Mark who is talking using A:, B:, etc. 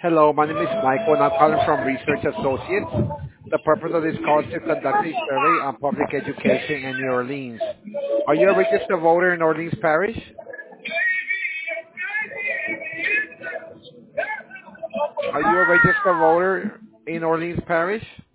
A: Hello, my name is Michael, and I'm calling from Research Associates. The purpose of this call is to conduct a survey on public education in New Orleans. Are you a registered voter in Orleans Parish? Are you a registered voter in Orleans Parish?